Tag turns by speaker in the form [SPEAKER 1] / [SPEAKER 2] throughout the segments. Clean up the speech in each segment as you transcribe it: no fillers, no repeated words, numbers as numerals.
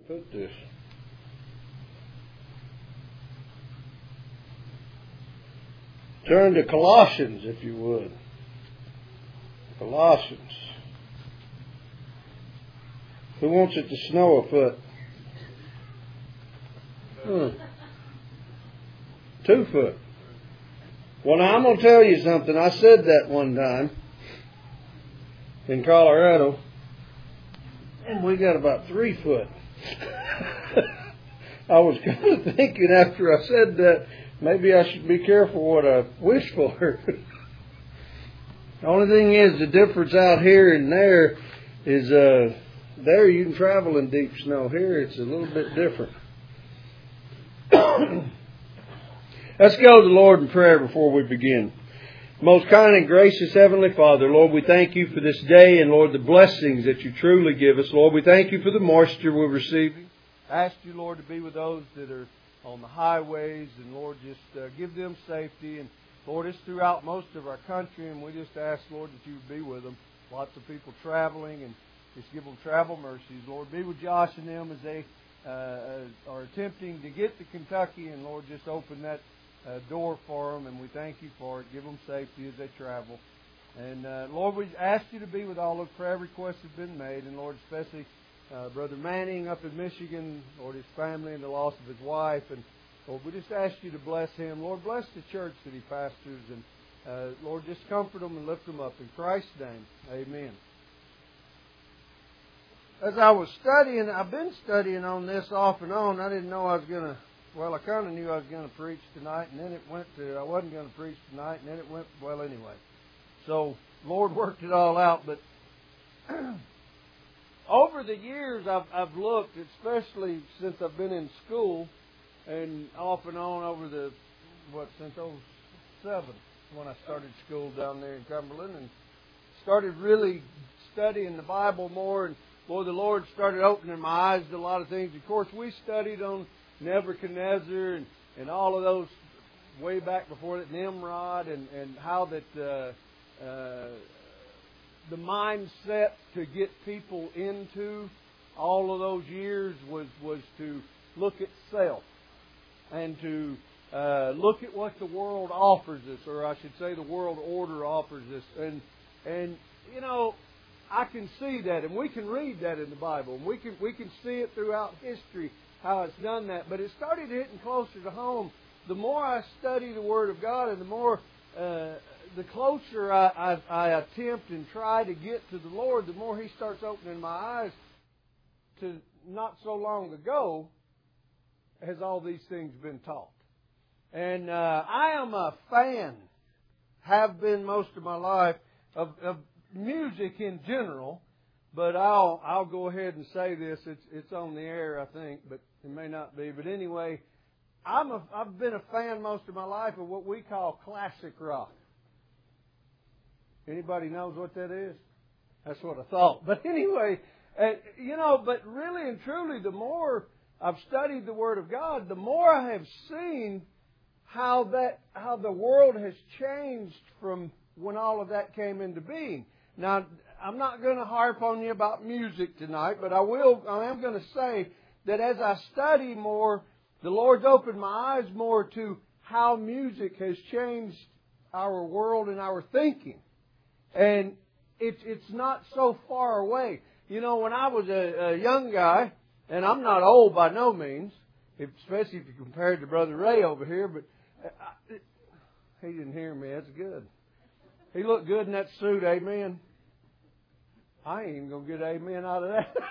[SPEAKER 1] put this? Turn to Colossians, if you would. Colossians. Who wants it to snow a foot? 2 foot. Well, now I'm going to tell you something. I said that one time in Colorado, and we got about 3 foot. I was kind of thinking after I said that, maybe I should be careful what I wish for. The only thing is, the difference out here and there is there you can travel in deep snow. Here it's a little bit different. Let's go to the Lord in prayer before we begin. Most kind and gracious Heavenly Father, Lord, we thank you for this day and, Lord, the blessings that you truly give us. Lord, we thank you for the moisture we're receiving. I ask you, Lord, to be with those that are on the highways, and, Lord, just give them safety. And, Lord, it's throughout most of our country, and we just ask, Lord, that you would be with them. Lots of people traveling, and just give them travel mercies. Lord, be with Josh and them as they are attempting to get to Kentucky, and, Lord, just open that door for them, and we thank you for it. Give them safety as they travel. And, Lord, we ask you to be with all the prayer requests that have been made, and, Lord, especially Brother Manning up in Michigan, Lord, his family and the loss of his wife. And, Lord, we just ask you to bless him. Lord, bless the church that he pastors, and, Lord, just comfort them and lift them up. In Christ's name, amen. As I was studying, I've been studying on this off and on. I didn't know I was going to, well, I kind of knew I was going to preach tonight, and then it went to, I wasn't going to preach tonight, and then it went, well, anyway. So, Lord worked it all out, but over the years I've looked, especially since I've been in school, and off and on over the, since 2007, when I started school down there in Cumberland, and started really studying the Bible more, and boy, the Lord started opening my eyes to a lot of things. Of course, we studied on Nebuchadnezzar and all of those way back before that, Nimrod, and how that the mindset to get people into all of those years was to look at self and to look at what the world offers us, or I should say the world order offers us. And you know, I can see that, and we can read that in the Bible, and we can see it throughout history how it's done that. But it started hitting closer to home. The more I study the Word of God, and the more the closer I attempt and try to get to the Lord, the more He starts opening my eyes to not so long ago has all these things been taught. And I am a fan, have been most of my life, of music in general, but I'll go ahead and say this. It's on the air, I think, but it may not be. But anyway, I've been a fan most of my life of what we call classic rock. Anybody knows what that is? That's what I thought. But anyway, you know, but really and truly, the more I've studied the Word of God, the more I have seen how the world has changed from when all of that came into being. Now, I'm not going to harp on you about music tonight, but I am going to say that as I study more, the Lord's opened my eyes more to how music has changed our world and our thinking. And it's not so far away. You know, when I was a young guy, and I'm not old by no means, especially if you compare it to Brother Ray over here, but he didn't hear me. That's good. He looked good in that suit, amen. I ain't even going to get amen out of that.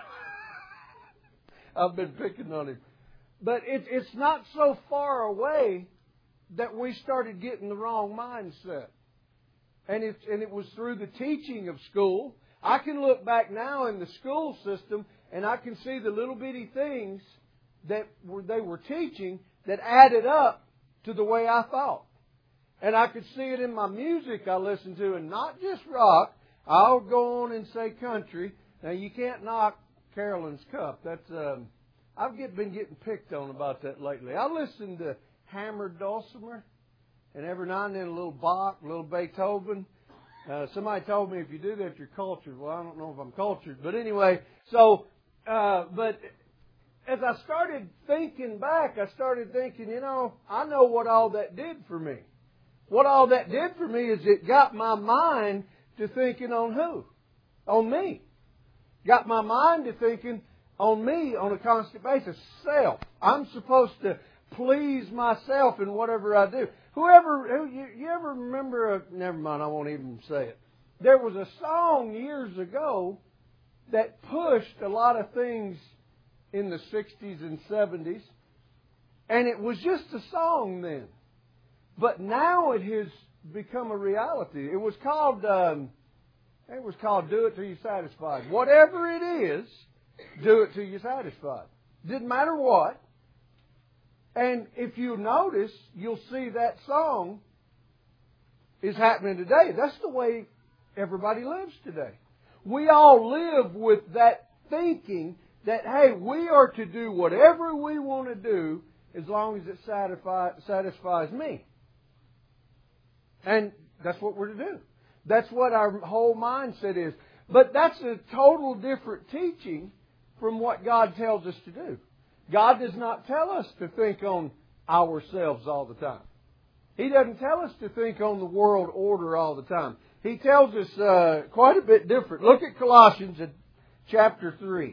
[SPEAKER 1] I've been picking on him. But it's not so far away that we started getting the wrong mindset. And it was through the teaching of school. I can look back now in the school system and I can see the little bitty things that they were teaching that added up to the way I thought. And I could see it in my music I listened to, and not just rock. I'll go on and say country. Now, you can't knock Carolyn's Cup. That's I've been getting picked on about that lately. I listen to hammered dulcimer, and every now and then a little Bach, a little Beethoven. Somebody told me if you do that, you're cultured. Well, I don't know if I'm cultured, but anyway. So, but as I started thinking back, I started thinking, I know what all that did for me. What all that did for me is it got my mind to thinking on who? On me. Got my mind to thinking on me on a constant basis. Self. I'm supposed to please myself in whatever I do. You ever remember, never mind, I won't even say it. There was a song years ago that pushed a lot of things in the 60s and 70s. And it was just a song then. But now it has become a reality. It was called Do It Till You're Satisfied. Whatever it is, do it till you're satisfied. Didn't matter what. And if you notice, you'll see that song is happening today. That's the way everybody lives today. We all live with that thinking that, hey, we are to do whatever we want to do as long as it satisfies me. And that's what we're to do. That's what our whole mindset is. But that's a total different teaching from what God tells us to do. God does not tell us to think on ourselves all the time. He doesn't tell us to think on the world order all the time. He tells us quite a bit different. Look at Colossians chapter 3.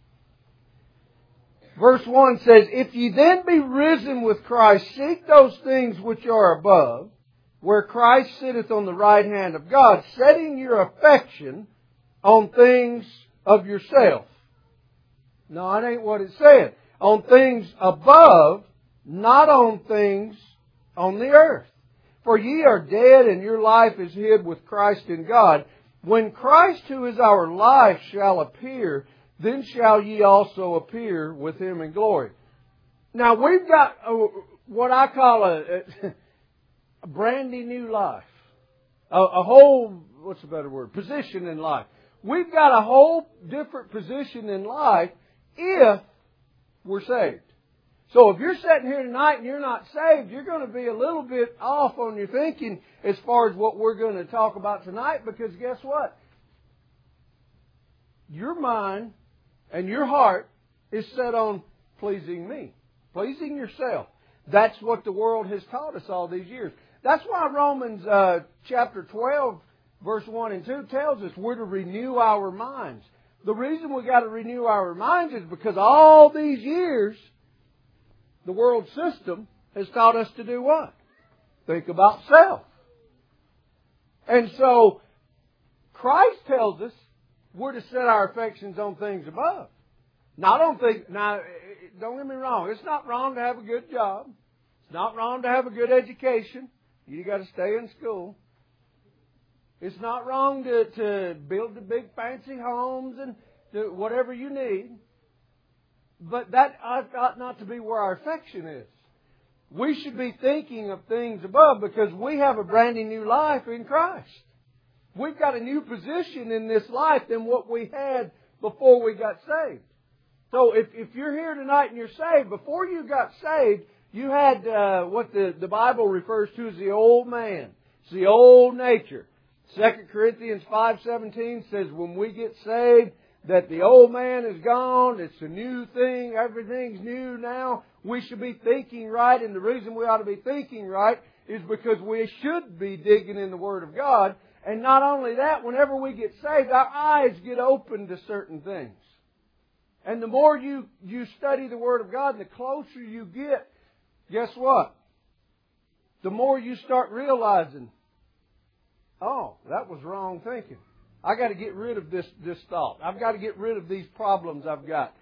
[SPEAKER 1] Verse 1 says, If ye then be risen with Christ, seek those things which are above, where Christ sitteth on the right hand of God, setting your affection on things of yourself. No, it ain't what it said. On things above, not on things on the earth. For ye are dead, and your life is hid with Christ in God. When Christ, who is our life, shall appear, then shall ye also appear with Him in glory. Now, we've got what I call a brandy new life. A whole, what's a better word? Position in life. We've got a whole different position in life if we're saved. So if you're sitting here tonight and you're not saved, you're going to be a little bit off on your thinking as far as what we're going to talk about tonight, because guess what? Your mind and your heart is set on pleasing me, pleasing yourself. That's what the world has taught us all these years. That's why Romans chapter 12, verse 1 and 2 tells us we're to renew our minds. The reason we got to renew our minds is because all these years, the world system has taught us to do what? Think about self. And so, Christ tells us we're to set our affections on things above. Now, don't get me wrong. It's not wrong to have a good job. It's not wrong to have a good education. You got to stay in school. It's not wrong to build the big fancy homes and do whatever you need. But that ought not to be where our affection is. We should be thinking of things above because we have a brand new life in Christ. We've got a new position in this life than what we had before we got saved. So if you're here tonight and you're saved, before you got saved, you had what the Bible refers to as the old man. It's the old nature. 2 Corinthians 5:17 says when we get saved, that the old man is gone, it's a new thing, everything's new now. We should be thinking right, and the reason we ought to be thinking right is because we should be digging in the Word of God. And not only that, whenever we get saved, our eyes get open to certain things. And the more you study the Word of God, and the closer you get, guess what? The more you start realizing, oh, that was wrong thinking. I got to get rid of this thought. I've got to get rid of these problems I've got.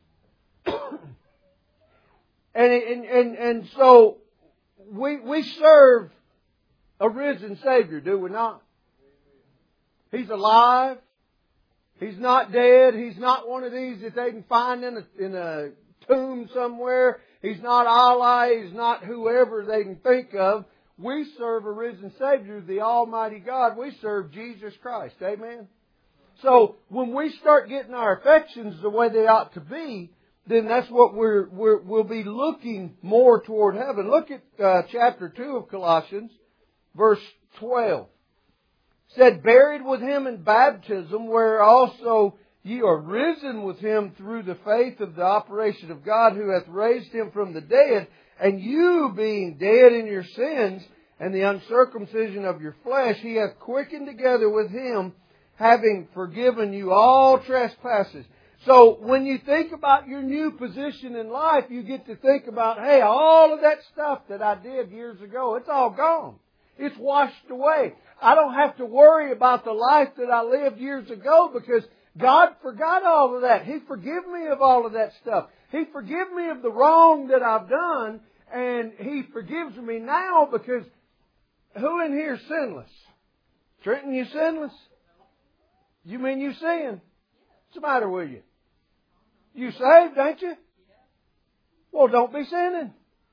[SPEAKER 1] and so we serve a risen Savior, do we not? He's alive. He's not dead. He's not one of these that they can find in a tomb somewhere. He's not Allah. He's not whoever they can think of. We serve a risen Savior, the Almighty God. We serve Jesus Christ. Amen? So, when we start getting our affections the way they ought to be, then that's what we'll be looking more toward heaven. Look at chapter 2 of Colossians, verse 12. It said, buried with Him in baptism, where also Ye are risen with Him through the faith of the operation of God, who hath raised Him from the dead, and you being dead in your sins and the uncircumcision of your flesh, He hath quickened together with Him, having forgiven you all trespasses. So when you think about your new position in life, you get to think about, hey, all of that stuff that I did years ago, it's all gone. It's washed away. I don't have to worry about the life that I lived years ago because God forgot all of that. He forgive me of all of that stuff. He forgive me of the wrong that I've done, and He forgives me now because who in here is sinless? Trenton, you sinless? You mean you sin? What's the matter with you? You saved, ain't you? Well, don't be sinning.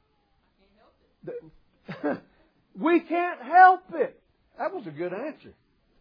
[SPEAKER 1] We can't help it. That was a good answer.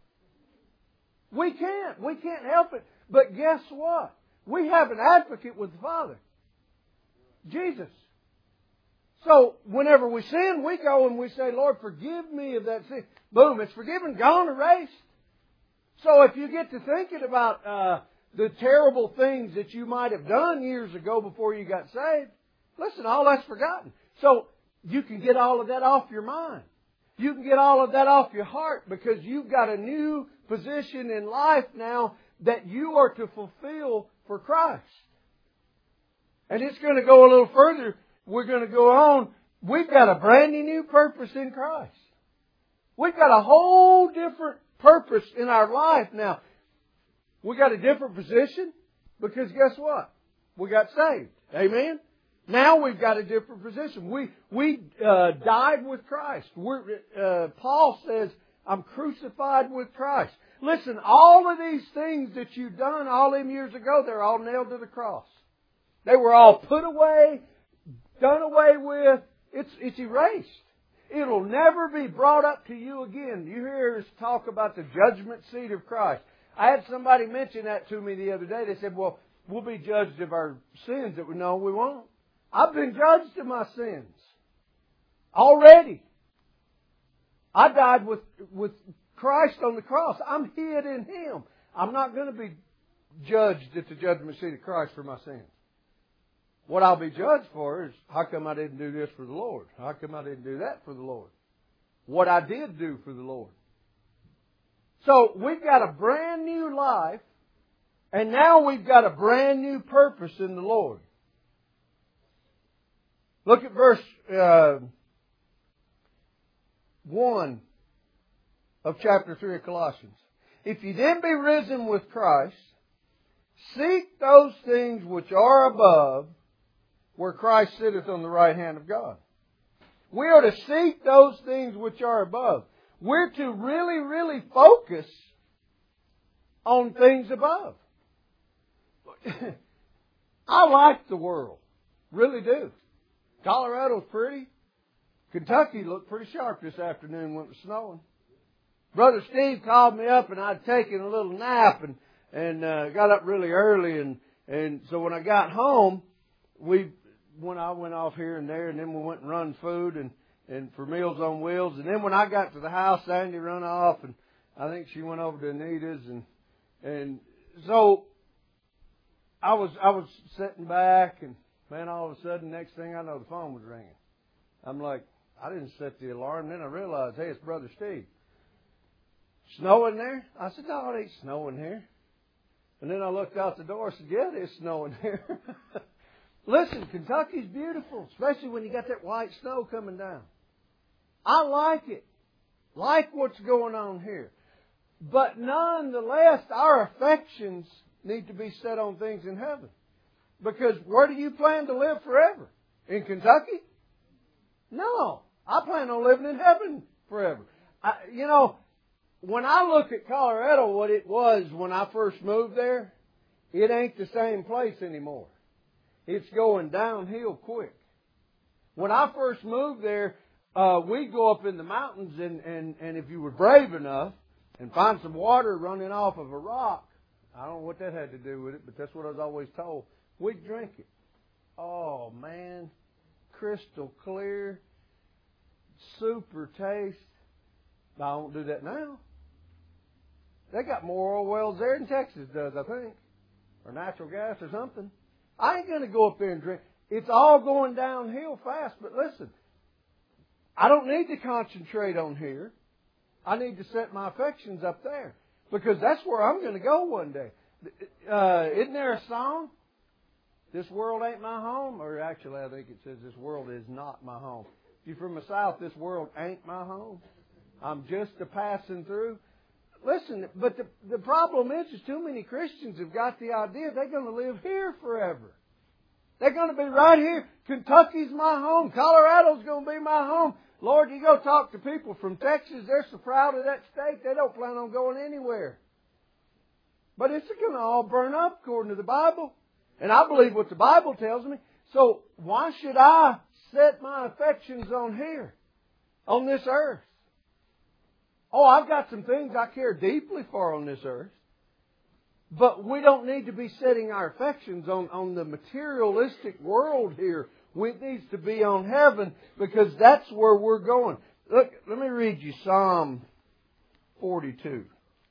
[SPEAKER 1] We can't. We can't help it. But guess what? We have an advocate with the Father. Jesus. So whenever we sin, we go and we say, Lord, forgive me of that sin. Boom, it's forgiven, gone, erased. So if you get to thinking about the terrible things that you might have done years ago before you got saved, listen, all that's forgotten. So you can get all of that off your mind. You can get all of that off your heart because you've got a new position in life now that you are to fulfill for Christ. And it's going to go a little further. We're going to go on. We've got a brand new purpose in Christ. We've got a whole different purpose in our life now. We got a different position because guess what? We got saved. Amen? Now we've got a different position. We died with Christ. Paul says, I'm crucified with Christ. Listen, all of these things that you've done all them years ago, they're all nailed to the cross. They were all put away, done away with. It's erased. It'll never be brought up to you again. You hear us talk about the judgment seat of Christ. I had somebody mention that to me the other day. They said, well, we'll be judged of our sins. That we know we won't. I've been judged of my sins. Already. I died with Christ on the cross. I'm hid in Him. I'm not going to be judged at the judgment seat of Christ for my sins. What I'll be judged for is, how come I didn't do this for the Lord? How come I didn't do that for the Lord? What I did do for the Lord. So we've got a brand new life, and now we've got a brand new purpose in the Lord. Look at verse 1 of chapter 3 of Colossians. If you then be risen with Christ, seek those things which are above, where Christ sitteth on the right hand of God. We are to seek those things which are above. We're to really, really focus on things above. I like the world. Really do. Colorado's pretty. Kentucky looked pretty sharp this afternoon when it was snowing. Brother Steve called me up and I'd taken a little nap and got up really early and so when I got home, I went off here and there and then we went and run food and for Meals on Wheels, and then when I got to the house, Sandy run off and I think she went over to Anita's and so I was sitting back and man, all of a sudden, next thing I know, the phone was ringing. I'm like, I didn't set the alarm. Then I realized, hey, it's Brother Steve. Snowing there? I said, no, it ain't snowing here. And then I looked out the door and said, yeah, it is snowing here. Listen, Kentucky's beautiful, especially when you got that white snow coming down. I like it. Like what's going on here. But nonetheless, our affections need to be set on things in heaven. Because where do you plan to live forever? In Kentucky? No. I plan on living in heaven forever. When I look at Colorado, what it was when I first moved there, it ain't the same place anymore. It's going downhill quick. When I first moved there, we'd go up in the mountains and if you were brave enough and find some water running off of a rock, I don't know what that had to do with it, but that's what I was always told. We'd drink it. Oh, man. Crystal clear. Super taste. I don't do that now. They got more oil wells there than Texas does, I think. or natural gas or something. I ain't going to go up there and drink. It's all going downhill fast. But listen, I don't need to concentrate on here. I need to set my affections up there. Because that's where I'm going to go one day. Isn't there a song? This world ain't my home. Or actually, I think it says this world is not my home. If you're from the South, this world ain't my home. I'm just a passing through. Listen, but the problem is too many Christians have got the idea they're going to live here forever. They're going to be right here. Kentucky's my home. Colorado's going to be my home. Lord, you go talk to people from Texas. They're so proud of that state, they don't plan on going anywhere. But it's going to all burn up according to the Bible. And I believe what the Bible tells me. So why should I set my affections on here, on this earth? Oh, I've got some things I care deeply for on this earth. But we don't need to be setting our affections on the materialistic world here. It needs to be on heaven because that's where we're going. Look, let me read you Psalm 42.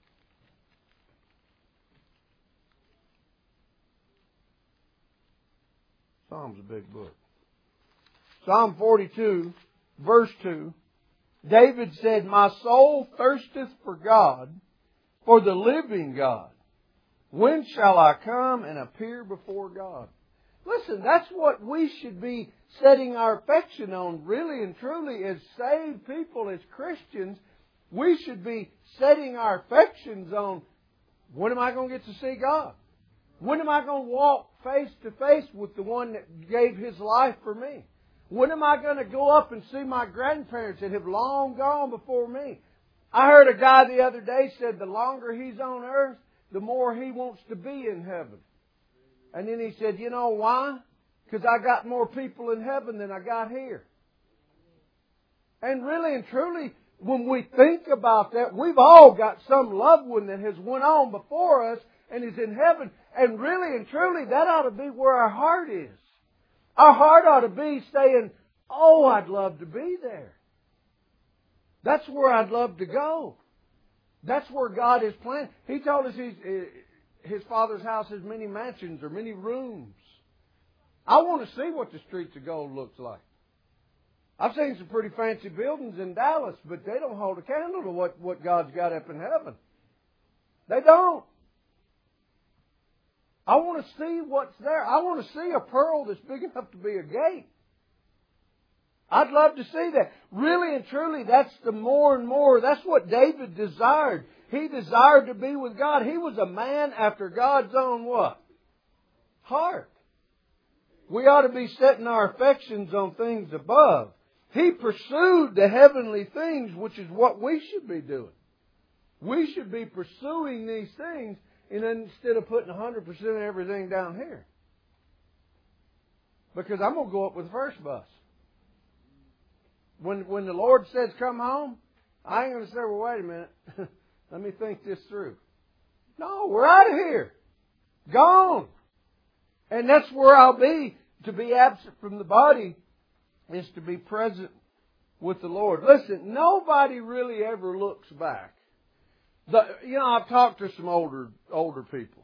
[SPEAKER 1] Psalm's a big book. Psalm 42, verse 2. David said, "My soul thirsteth for God, for the living God. When shall I come and appear before God?" Listen, that's what we should be setting our affection on, really and truly, as saved people, as Christians. We should be setting our affections on, when am I going to get to see God? When am I going to walk face to face with the one that gave His life for me? When am I going to go up and see my grandparents that have long gone before me? I heard a guy the other day said the longer he's on earth, the more he wants to be in heaven. And then he said, you know why? Because I got more people in heaven than I got here. And really and truly, when we think about that, we've all got some loved one that has went on before us and is in heaven. And really and truly, that ought to be where our heart is. Our heart ought to be saying, oh, I'd love to be there. That's where I'd love to go. That's where God is planned. He told us His Father's house has many mansions or many rooms. I want to see what the streets of gold looks like. I've seen some pretty fancy buildings in Dallas, but they don't hold a candle to what God's got up in heaven. They don't. I want to see what's there. I want to see a pearl that's big enough to be a gate. I'd love to see that. Really and truly, that's the more and more. That's what David desired. He desired to be with God. He was a man after God's own what? Heart. We ought to be setting our affections on things above. He pursued the heavenly things, which is what we should be doing. We should be pursuing these things instead of putting 100% of everything down here. Because I'm going to go up with the first bus. When the Lord says come home, I ain't going to say, well, wait a minute. Let me think this through. No, we're out of here. Gone. And that's where I'll be. To be absent from the body is to be present with the Lord. Listen, nobody really ever looks back. I've talked to some older people.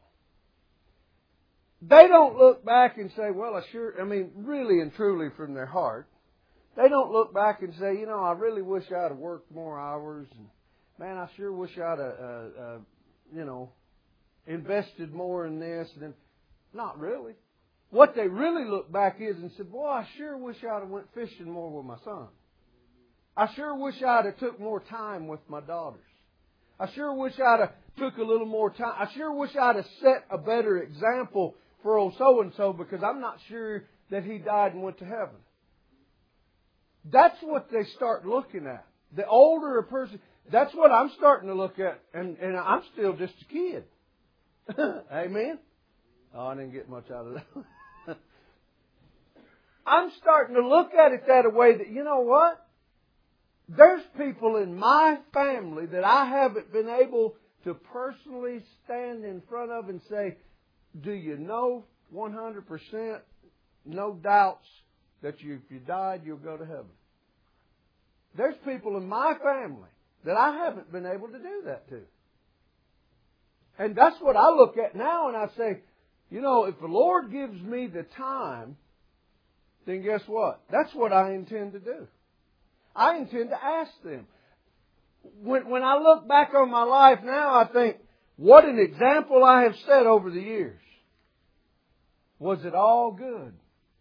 [SPEAKER 1] They don't look back and say, well, really and truly from their heart, they don't look back and say, I really wish I'd have worked more hours. And, man, I sure wish I'd have, invested more in this. And not really. What they really look back is and said, boy, I sure wish I'd have went fishing more with my son. I sure wish I'd have took more time with my daughters. I sure wish I'd have took a little more time. I sure wish I'd have set a better example for old so-and-so because I'm not sure that he died and went to heaven. That's what they start looking at. The older a person, that's what I'm starting to look at. And I'm still just a kid. Amen? Oh, I didn't get much out of that. I'm starting to look at it that way that, you know what? There's people in my family that I haven't been able to personally stand in front of and say, do you know 100%, no doubts, that if you died, you'll go to heaven? There's people in my family that I haven't been able to do that to. And that's what I look at now and I say, You know, if the Lord gives me the time, then guess what? That's what I intend to do. I intend to ask them. When I look back on my life now, I think, what an example I have set over the years. Was it all good?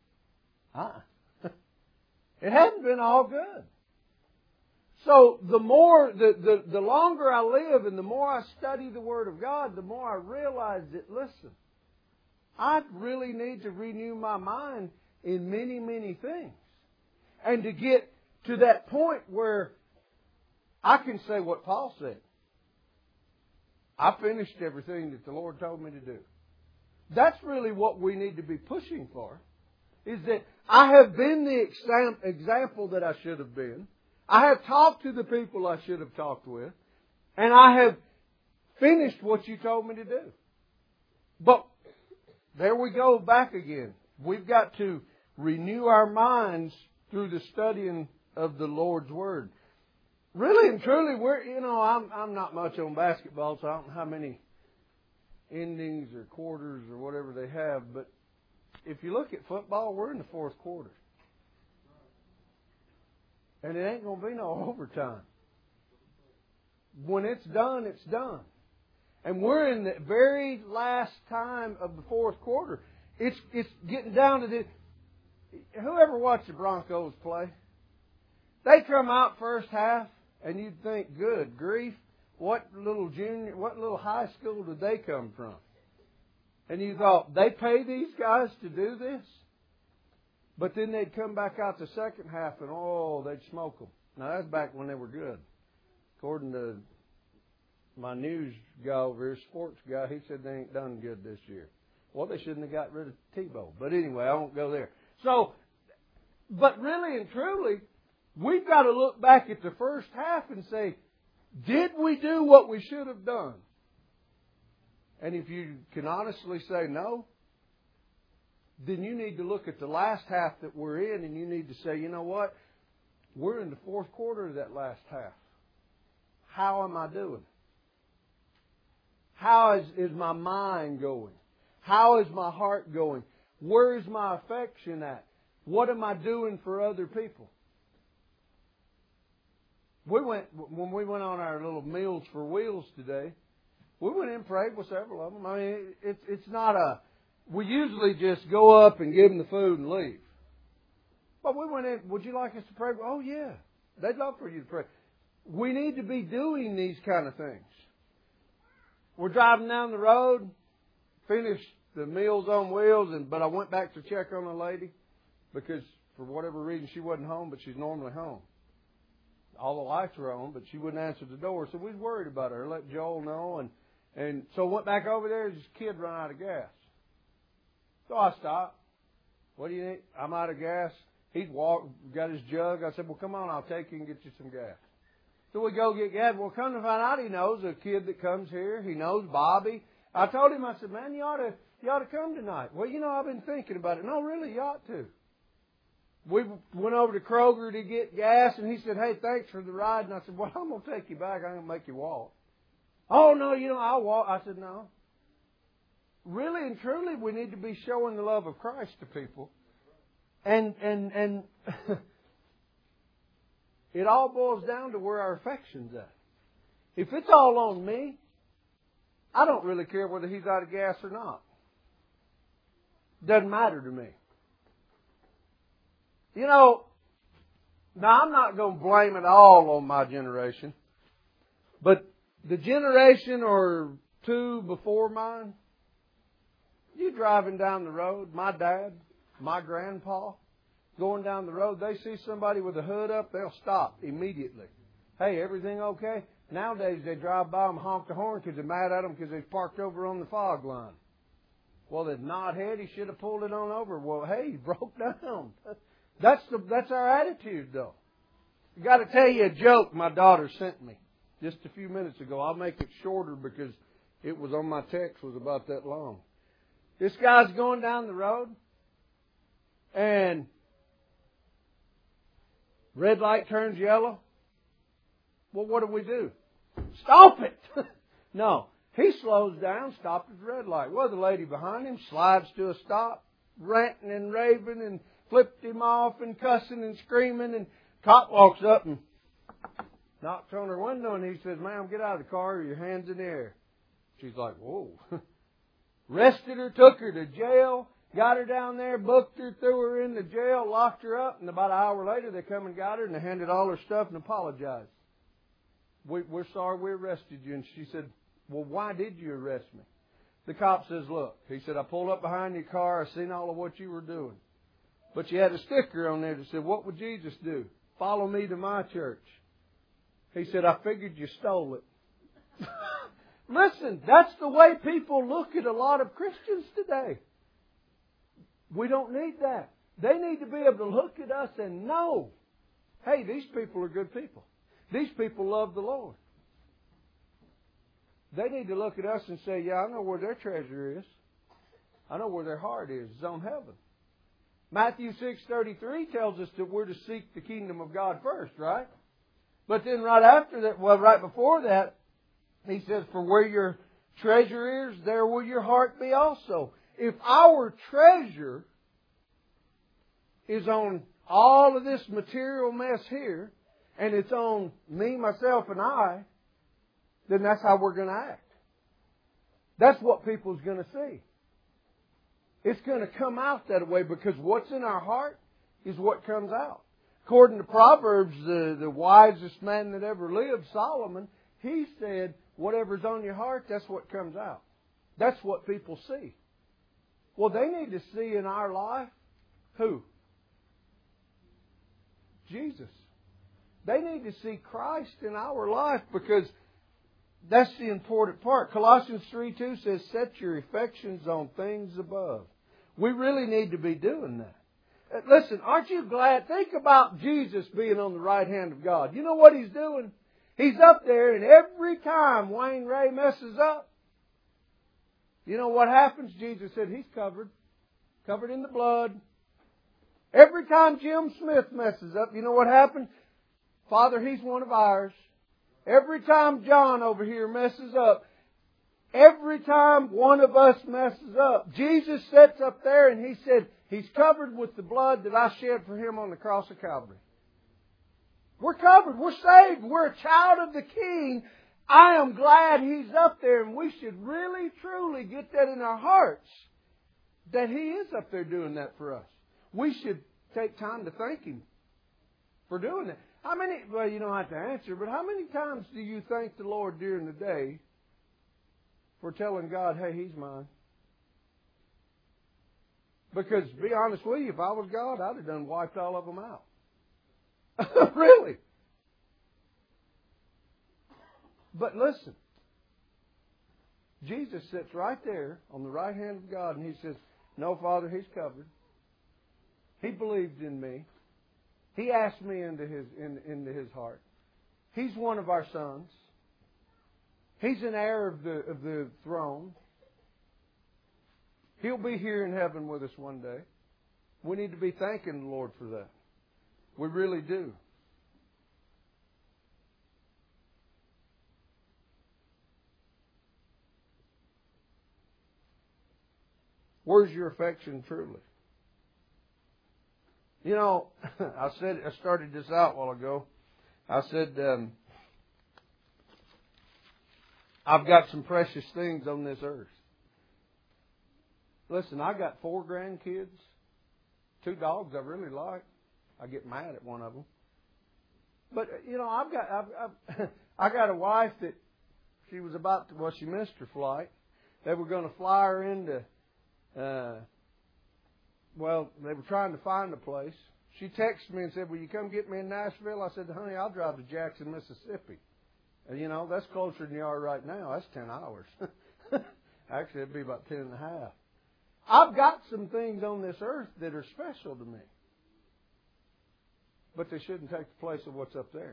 [SPEAKER 1] It hasn't been all good. So the longer I live and the more I study the Word of God, the more I realize that, listen, I really need to renew my mind in many, many things. And to get to that point where I can say what Paul said. I finished everything that the Lord told me to do. That's really what we need to be pushing for. Is that I have been the example that I should have been. I have talked to the people I should have talked with. And I have finished what you told me to do. But there we go back again. We've got to renew our minds through the studying of the Lord's Word. Really and truly, I'm not much on basketball, so I don't know how many innings or quarters or whatever they have. But if you look at football, we're in the fourth quarter. And it ain't going to be no overtime. When it's done, it's done. And we're in the very last time of the fourth quarter. It's getting down to this. Whoever watched the Broncos play, they come out first half, and you'd think, good grief, what little high school did they come from? And you thought, they pay these guys to do this? But then they'd come back out the second half and, they'd smoke them. Now, that's back when they were good. According to my news guy over here, sports guy, he said they ain't done good this year. Well, they shouldn't have got rid of Tebow. But anyway, I won't go there. So, but really and truly, we've got to look back at the first half and say, did we do what we should have done? And if you can honestly say no, then you need to look at the last half that we're in and you need to say, you know what? We're in the fourth quarter of that last half. How am I doing? How is my mind going? How is my heart going? Where is my affection at? What am I doing for other people? When we went on our little Meals for Wheels today, we went in and prayed with several of them. I mean, it's not we usually just go up and give them the food and leave. But we went in, would you like us to pray? Oh, yeah. They'd love for you to pray. We need to be doing these kind of things. We're driving down the road, finished the Meals on Wheels, but I went back to check on a lady because for whatever reason she wasn't home, but she's normally home. All the lights were on, but she wouldn't answer the door, so we was worried about her. Let Joel know, and so went back over there. This kid run out of gas. So I stopped. What do you need? I'm out of gas. He'd walked, got his jug. I said, well, come on, I'll take you and get you some gas. So we go get gas. Well, come to find out, he knows a kid that comes here. He knows Bobby. I told him, I said, man, you ought to come tonight. Well, I've been thinking about it. No, really, you ought to. We went over to Kroger to get gas, and he said, hey, thanks for the ride. And I said, well, I'm going to take you back. I'm going to make you walk. Oh, no, I'll walk. I said, no. Really and truly, we need to be showing the love of Christ to people. And it all boils down to where our affection's at. If it's all on me, I don't really care whether he's out of gas or not. Doesn't matter to me. Now I'm not going to blame it all on my generation. But the generation or two before mine, you driving down the road, my dad, my grandpa, going down the road, they see somebody with a hood up, they'll stop immediately. Hey, everything okay? Nowadays they drive by them, honk the horn because they're mad at them because they've parked over on the fog line. Well, the knothead, he should have pulled it on over. Well, hey, he broke down. That's our attitude, though. I got to tell you a joke my daughter sent me just a few minutes ago. I'll make it shorter because it was on my text, was about that long. This guy's going down the road, and red light turns yellow. Well, what do? Stop it! No. He slows down, stopped at the red light. Well, the lady behind him slides to a stop, ranting and raving and flipped him off and cussing and screaming. And cop walks up and knocks on her window and he says, "Ma'am, get out of the car, your hands in the air." She's like, "Whoa." Arrested her, took her to jail, got her down there, booked her, threw her in the jail, locked her up, and about an hour later they come and got her and they handed all her stuff and apologized. "We're sorry we arrested you." And she said, "Well, why did you arrest me?" The cop says, "Look," he said, "I pulled up behind your car, I seen all of what you were doing. But you had a sticker on there that said, 'What would Jesus do? Follow me to my church.' He said, I figured you stole it." Listen, that's the way people look at a lot of Christians today. We don't need that. They need to be able to look at us and know, hey, these people are good people. These people love the Lord. They need to look at us and say, yeah, I know where their treasure is. I know where their heart is. It's on heaven. Matthew 6:33 tells us that we're to seek the kingdom of God first, right? But then right after that, well, right before that, he says, "For where your treasure is, there will your heart be also." If our treasure is on all of this material mess here, and it's on me, myself, and I, then that's how we're going to act. That's what people's going to see. It's going to come out that way because what's in our heart is what comes out. According to Proverbs, the wisest man that ever lived, Solomon, he said, whatever's on your heart, that's what comes out. That's what people see. Well, they need to see in our life who? Jesus. They need to see Christ in our life because that's the important part. Colossians 3:2 says, "Set your affections on things above." We really need to be doing that. Listen, aren't you glad? Think about Jesus being on the right hand of God. You know what He's doing? He's up there, and every time Wayne Ray messes up, you know what happens? Jesus said He's covered in the blood. Every time Jim Smith messes up, you know what happens? Father, he's one of ours. Every time John over here messes up, every time one of us messes up, Jesus sits up there and He said, He's covered with the blood that I shed for Him on the cross of Calvary. We're covered. We're saved. We're a child of the King. I am glad He's up there, and we should really, truly get that in our hearts that He is up there doing that for us. We should take time to thank Him for doing that. How many, well, you don't have to answer, but how many times do you thank the Lord during the day for telling God, hey, He's mine? Because, to be honest with you, if I was God, I'd have done wiped all of them out. Really. But listen, Jesus sits right there on the right hand of God and He says, no, Father, He's covered. He believed in me. He asked me into his heart. He's one of our sons. He's an heir of the throne. He'll be here in heaven with us one day. We need to be thanking the Lord for that. We really do. Where's your affection truly? You know, I started this out a while ago. I said, I've got some precious things on this earth. Listen, I got 4 grandkids, 2 dogs I really like. I get mad at one of them. But, you know, I got a wife that she was she missed her flight. They were going to fly her into, they were trying to find a place. She texted me and said, will you come get me in Nashville? I said, honey, I'll drive to Jackson, Mississippi. And, you know, that's closer than you are right now. That's 10 hours. Actually, it'd be about 10 and a half. I've got some things on this earth that are special to me. But they shouldn't take the place of what's up there.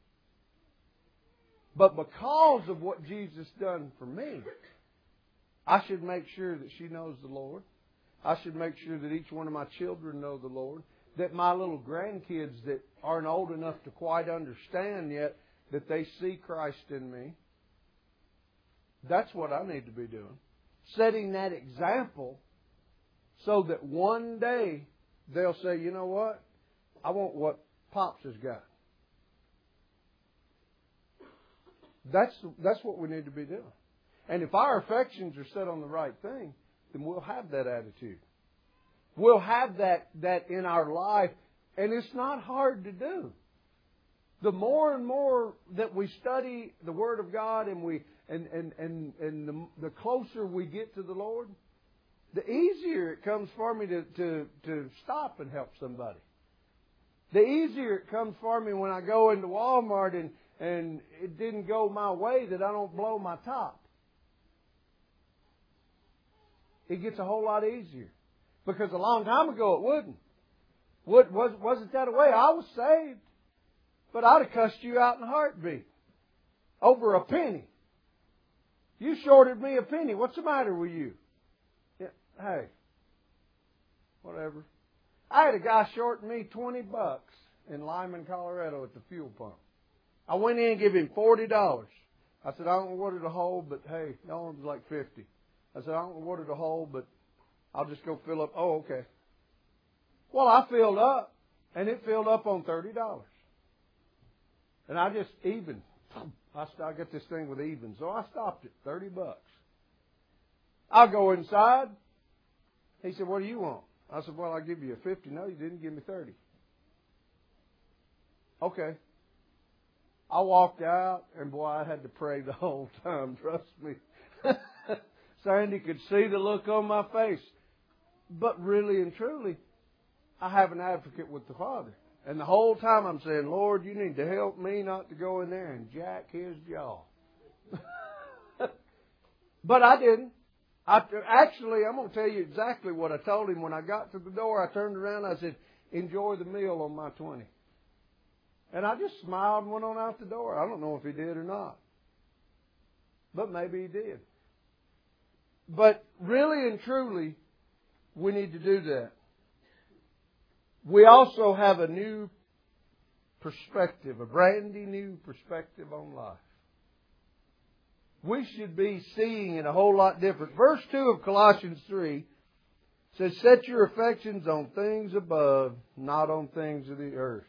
[SPEAKER 1] But because of what Jesus done for me, I should make sure that she knows the Lord. I should make sure that each one of my children know the Lord. That my little grandkids that aren't old enough to quite understand yet, that they see Christ in me. That's what I need to be doing. Setting that example so that one day they'll say, you know what? I want what Pops has got. That's what we need to be doing. And if our affections are set on the right thing, then we'll have that attitude. We'll have that in our life. And it's not hard to do. The more and more that we study the Word of God and the closer we get to the Lord, the easier it comes for me to stop and help somebody. The easier it comes for me when I go into Walmart and it didn't go my way that I don't blow my top. It gets a whole lot easier. Because a long time ago it wouldn't. Wasn't that a way? I was saved. But I'd have cussed you out in a heartbeat. Over a penny. You shorted me a penny. What's the matter with you? Yeah, hey. Whatever. I had a guy shorting me $20 in Lyman, Colorado at the fuel pump. I went in and gave him $40. I said, I don't know what it'll hold, but hey, that one was like $50. I said, I don't know what it'll hold, but I'll just go fill up. Oh, okay. Well, I filled up, and it filled up on $30. And I just even. I got this thing with even, so I stopped it. $30. I'll go inside. He said, what do you want? I said, well, I'll give you a 50. No, you didn't give me 30. Okay. I walked out, and boy, I had to pray the whole time. Trust me. Sandy could see the look on my face. But really and truly, I have an advocate with the Father. And the whole time I'm saying, Lord, you need to help me not to go in there and jack his jaw. But I didn't. Actually, I'm going to tell you exactly what I told him. When I got to the door, I turned around and I said, enjoy the meal on my 20. And I just smiled and went on out the door. I don't know if he did or not. But maybe he did. But really and truly, we need to do that. We also have a new perspective, a brandy new perspective on life. We should be seeing it a whole lot different. Verse 2 of Colossians 3 says, set your affections on things above, not on things of the earth.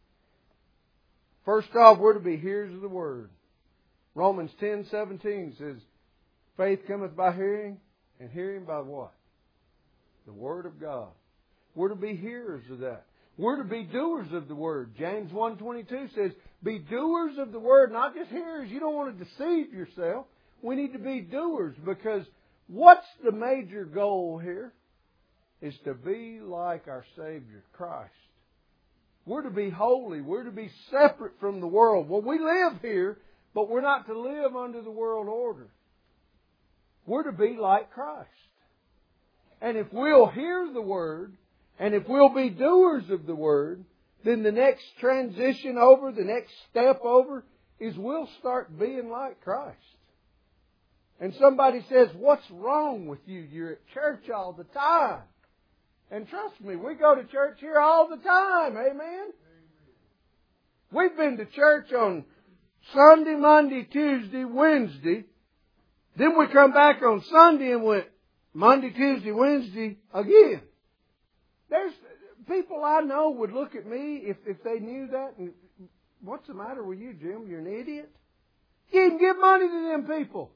[SPEAKER 1] First off, we're to be hearers of the Word. Romans 10:17 says, faith cometh by hearing, and hearing by what? The Word of God. We're to be hearers of that. We're to be doers of the Word. James 1:22 says, be doers of the Word, not just hearers. You don't want to deceive yourself. We need to be doers, because what's the major goal here? Is to be like our Savior, Christ. We're to be holy. We're to be separate from the world. Well, we live here, but we're not to live under the world order. We're to be like Christ. And if we'll hear the Word, and if we'll be doers of the Word, then the next transition over, the next step over, is we'll start being like Christ. And somebody says, what's wrong with you? You're at church all the time. And trust me, we go to church here all the time. Amen? We've been to church on Sunday, Monday, Tuesday, Wednesday. Then we come back on Sunday and went Monday, Tuesday, Wednesday again. There's people I know would look at me if they knew that. And, what's the matter with you, Jim? You're an idiot? You can give money to them people.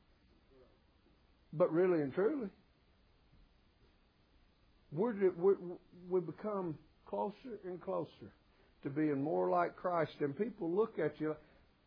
[SPEAKER 1] But really and truly, we become closer and closer to being more like Christ. And people look at you.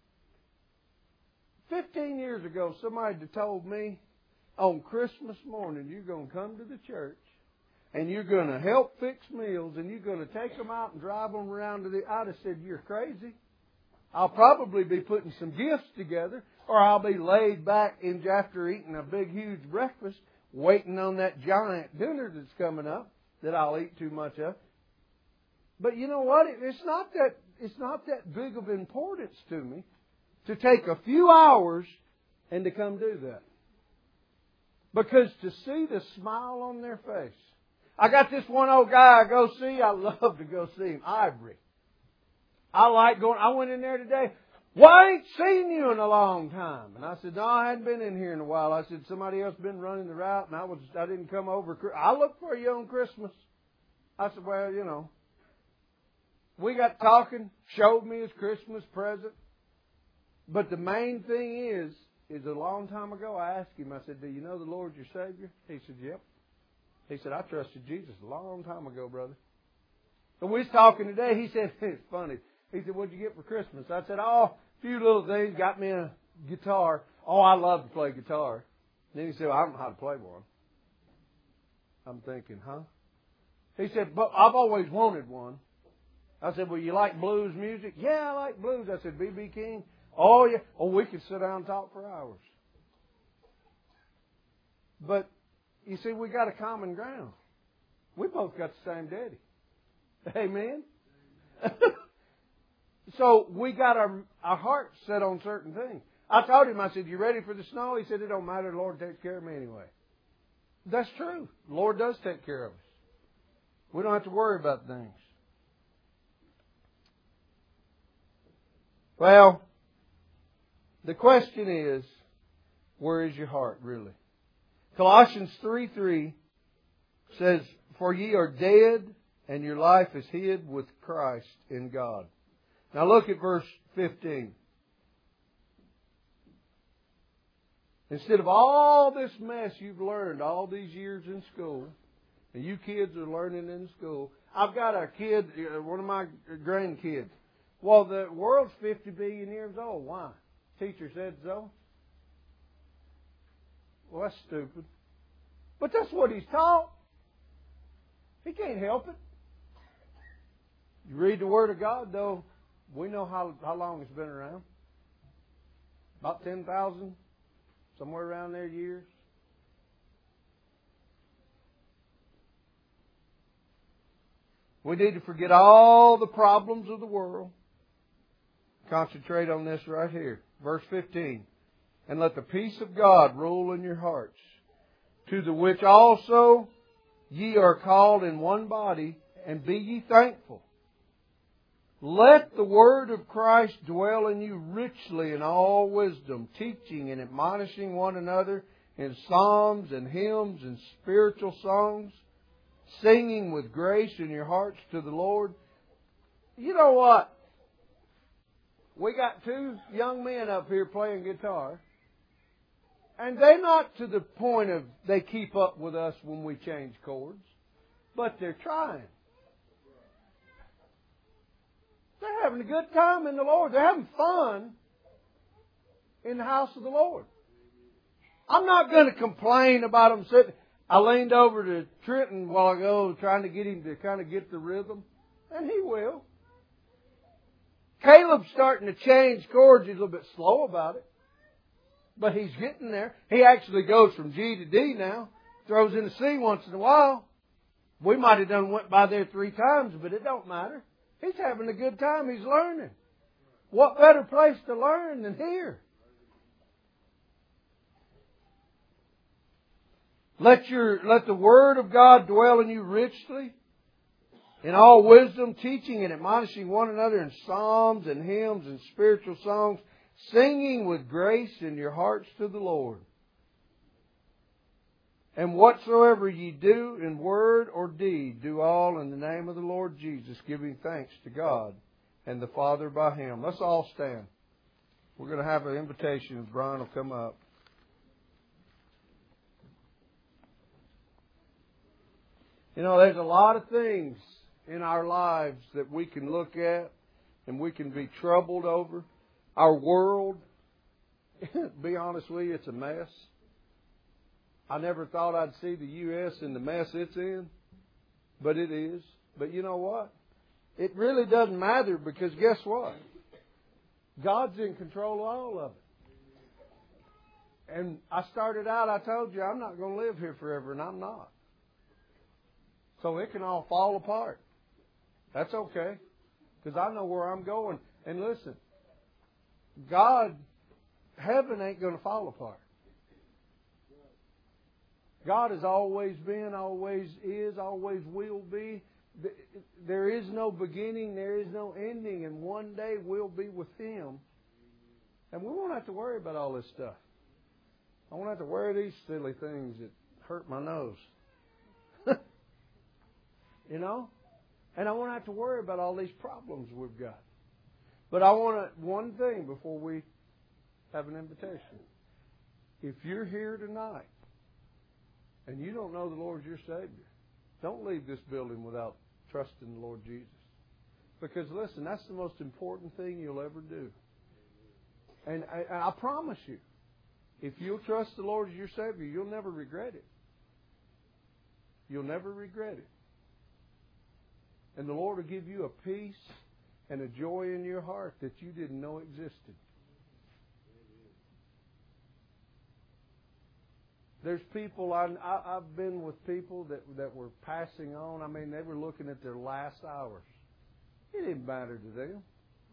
[SPEAKER 1] 15 years ago, somebody had told me, on Christmas morning, you're going to come to the church and you're going to help fix meals and you're going to take them out and drive them around to the... I'd have said, you're crazy. I'll probably be putting some gifts together, or I'll be laid back after eating a big, huge breakfast, waiting on that giant dinner that's coming up that I'll eat too much of. But you know what? It's not that big of importance to me to take a few hours and to come do that. Because to see the smile on their face. I got this one old guy I go see. I love to go see him. Ivory. I like going. I went in there today. Well, I ain't seen you in a long time. And I said, no, I hadn't been in here in a while. I said, somebody else been running the route, and I didn't come over. I looked for you on Christmas. I said, well, you know. We got talking, showed me his Christmas present. But the main thing is a long time ago I asked him, I said, do you know the Lord your Savior? He said, yep. He said, I trusted Jesus a long time ago, brother. And we was talking today. He said, it's funny. He said, what'd you get for Christmas? I said, oh, a few little things. Got me a guitar. Oh, I love to play guitar. And then he said, well, I don't know how to play one. I'm thinking, huh? He said, but I've always wanted one. I said, well, you like blues music? Yeah, I like blues. I said, B.B. King? Oh, yeah. Oh, we could sit down and talk for hours. But, you see, we got a common ground. We both got the same daddy. Amen? So, we got our hearts set on certain things. I told him, I said, you ready for the snow? He said, it don't matter. The Lord takes care of me anyway. That's true. The Lord does take care of us. We don't have to worry about things. Well, the question is, where is your heart really? Colossians 3:3 says, for ye are dead, and your life is hid with Christ in God. Now look at verse 15. Instead of all this mess you've learned all these years in school, and you kids are learning in school, I've got a kid, one of my grandkids. Well, the world's 50 billion years old. Why? Teacher said so. Well, that's stupid. But that's what he's taught. He can't help it. You read the Word of God, though, we know how long it's been around. About 10,000, somewhere around there, years. We need to forget all the problems of the world. Concentrate on this right here. Verse 15. And let the peace of God rule in your hearts, to the which also ye are called in one body, and be ye thankful. Let the word of Christ dwell in you richly in all wisdom, teaching and admonishing one another in psalms and hymns and spiritual songs, singing with grace in your hearts to the Lord. You know what? We got two young men up here playing guitar. And they're not to the point of they keep up with us when we change chords. But they're trying. They're having a good time in the Lord. They're having fun in the house of the Lord. I'm not going to complain about them sitting. I leaned over to Trenton a while ago trying to get him to kind of get the rhythm. And he will. Caleb's starting to change chords. He's a little bit slow about it. But he's getting there. He actually goes from G to D now. Throws in a C once in a while. We might have went by there 3 times, but it don't matter. He's having a good time. He's learning. What better place to learn than here? Let the Word of God dwell in you richly, in all wisdom, teaching and admonishing one another in psalms and hymns and spiritual songs, singing with grace in your hearts to the Lord. And whatsoever ye do in word or deed, do all in the name of the Lord Jesus, giving thanks to God and the Father by Him. Let's all stand. We're going to have an invitation. Brian will come up. You know, there's a lot of things in our lives that we can look at and we can be troubled over. Our world, to be honest with you, it's a mess. I never thought I'd see the U.S. in the mess it's in, but it is. But you know what? It really doesn't matter because guess what? God's in control of all of it. And I started out, I told you, I'm not going to live here forever, and I'm not. So it can all fall apart. That's okay, because I know where I'm going. And listen, heaven ain't going to fall apart. God has always been, always is, always will be. There is no beginning, there is no ending, and one day we'll be with Him And we won't have to worry about all this stuff. I won't have to wear these silly things that hurt my nose. You know? And I won't have to worry about all these problems we've got. But I want one thing before we have an invitation. If you're here tonight and you don't know the Lord as your Savior, don't leave this building without trusting the Lord Jesus. Because listen, that's the most important thing you'll ever do. And I promise you, if you'll trust the Lord as your Savior, you'll never regret it. You'll never regret it. And the Lord will give you a peace and a joy in your heart that you didn't know existed. There's people, I've been with people that were passing on. I mean, they were looking at their last hours. It didn't matter to them.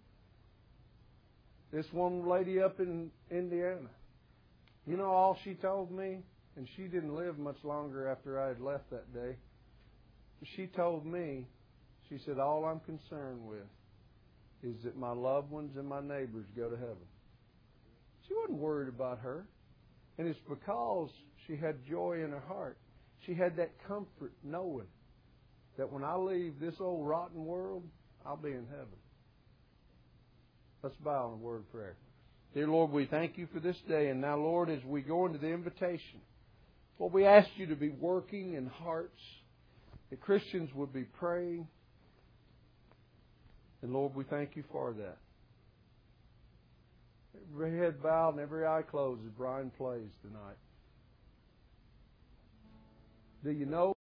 [SPEAKER 1] This one lady up in Indiana, you know all she told me? And she didn't live much longer after I had left that day. She told me, she said, all I'm concerned with is that my loved ones and my neighbors go to heaven. She wasn't worried about her. And it's because she had joy in her heart. She had that comfort knowing that when I leave this old rotten world, I'll be in heaven. Let's bow in a word of prayer. Dear Lord, we thank you for this day. And now, Lord, as we go into the invitation, Lord, we ask you to be working in hearts, that Christians would be praying. And Lord, we thank you for that. Every head bowed and every eye closed as Brian plays tonight. Do you know